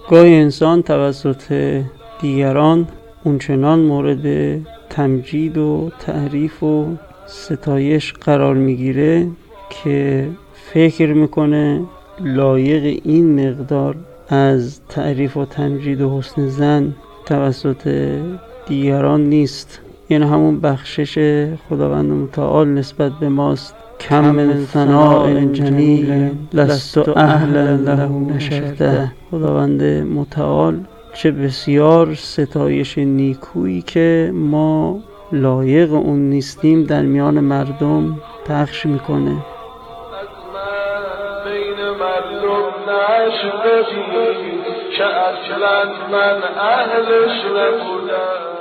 گاهی انسان توسط دیگران اونچنان مورد تمجید و تعریف و ستایش قرار میگیره که فکر میکنه لایق این مقدار از تعریف و تمجید و حسن ظن توسط دیگران نیست. این همون بخشش خداوند متعال نسبت به ماست. کم من ثناء جمیل لست اهلا له نشرته. خداوند متعال چه بسیار ستایش نیکویی که ما لایق اون نیستیم در میان مردم پخش میکنه. بین مردم نشدی که اصلا من اهلش نبودم.